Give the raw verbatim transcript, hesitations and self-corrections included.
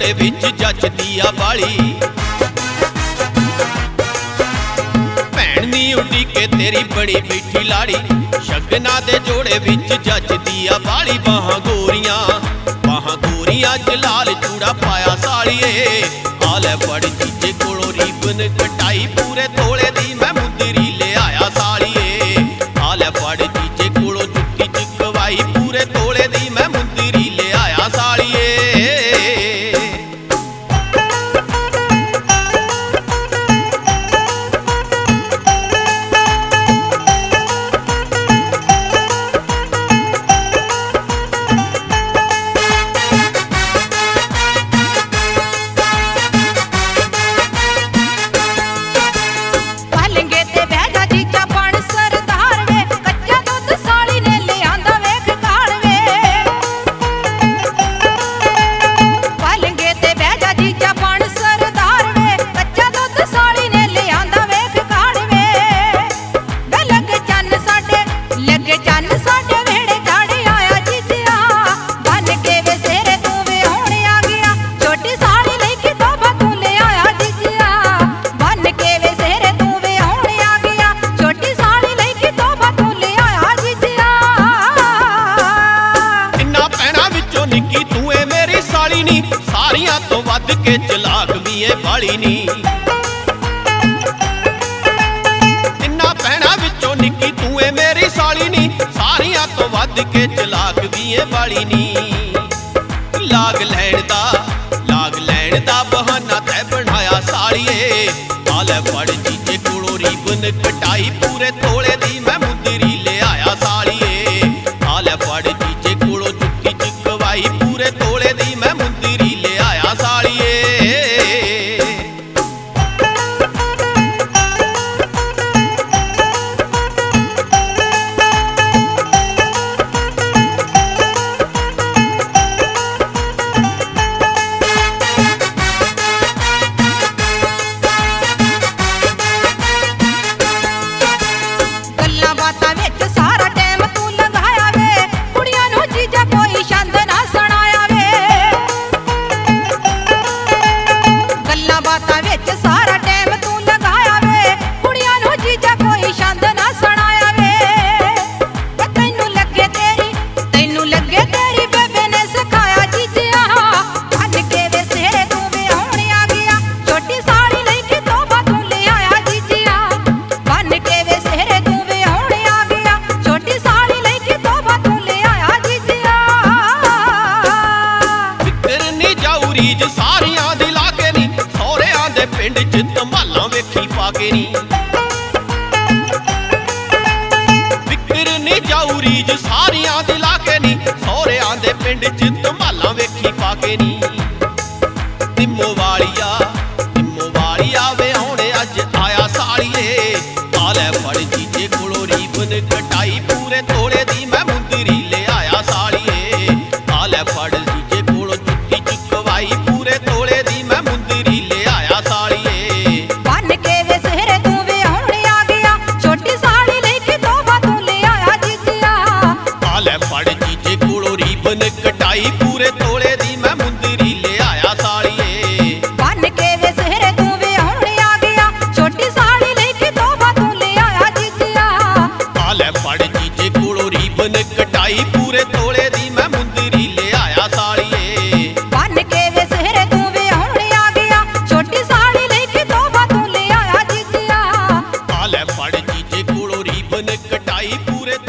जोड़े विच जचदी आ बाली। भैन नी उडी के तेरी बड़ी बैठी लाड़ी, शगना दे जोड़े विच जचदी आ बाली। बाहां गोरियां बाहां गोरियां च लाल चूड़ा पाया सालिए, आले बड़ जीजे कोलों रीबन कटाई, पूरे तोले दी मैं मुंदरी ले आया सालिए। आले बड़ जीजे कोलों चुट्टी चुकवाई, पूरे तोले दी मैं मुंदरी ले आया सालिए। सारियां तो वध के चलाक भी है बाली नी, तिन्ना भैणां विचों निक्की तू है मेरी साली नी, सारियां तो वध के चलाक भी है बाली नी। लाग लैण दा लाग लैण दा बहाना तै बनाया सालिए, आले बड़ जीजे कोलों रीबन कटाई, पूरे तोले दी मैं मुंदरी ले आया सालिए। आले बड़ जीजे कोलों चुट्टी चुकवाई, पूरे तोले दी मैं मुंदरी ले आया सालिए। गल्लां बातां विच सारा टाइम तू लगाया वे, कुड़ियां नूं जीजा कोई छंद ना सुनाया वे। गल्लां बातां विच सारा टाइम तू लगाया वे, कुड़ियां नूं जीजा कोई छंद ना सुनाया वे। तैनू लगे तेरी तैनू लगे तेरी बेबे ने सिखाया जीजिया, अज के वे सेरे तू वे आउणे आ गया, छोटी साड़ी लेके तोबा तू ले आया जीजिया। बन के वे सेरे तू वे आउणे आ गया, छोटी साड़ी लेके तोबा तू ले आया जीजिया। फिकर नी जाऊ रीज सारियां दी लागे नी, सौहरियां दे पिंड च धमालां वेखी पाके नी। फिकर नी जाऊ रीज सारियां दी लागे नी, सौहरियां दे पिंड च धमालां वेखी पाके नी। निम्मो वालिया निम्मो वालिया वे आउणे अज आया सालिए, आले बड़ जीजे कोलों रीबन कटाई, पूरे तोले दी मैं मुंदरी ले आया सालिए। आले बड़ जीजे कोलों चुट्टी चुकवाई, पूरे तोले दी मैं मुंदरी ले आया सालिए। बन के वे सेरे तू वे आउणे आ गया, छोटी साड़ी लेके तोबा तू ले आया जीजिया। आले बड़ जीजे कोलों रीबन कटाई, पूरे तोले दी मैं मुंदरी ले आया सालिए। बन के वे सेरे तू वे आउणे आ गया, छोटी साड़ी लेके तोबा तू ले आया जीजिया। आले बड़ जीजे कोलों रीबन कटाई, पूरे तोले दी मैं मुंदरी ले आया सालिए। बन के वे सेरे तू वे आउणे आ गया, छोटी साड़ी लेके तोबा तू ले आया जीजिया। आले बड़ जीजे कोलों रीबन कटाई, पूरे